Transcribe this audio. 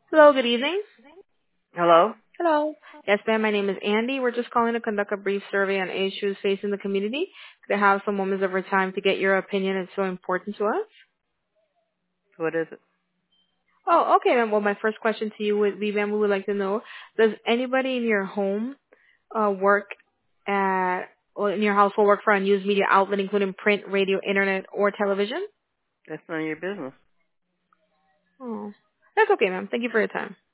Hello, good evening. Hello? Hello. Yes, ma'am, my name is Andy. We're just calling to conduct a brief survey on issues facing the community. Could I have some moments of our time to get your opinion? It's so important to us. What is it? Oh, okay, ma'am. Well, my first question to you would be, ma'am, we would like to know, does anybody in your home work at, or in your household work for a news media outlet, including print, radio, internet, or television? That's none of your business. Oh, that's okay, ma'am. Thank you for your time.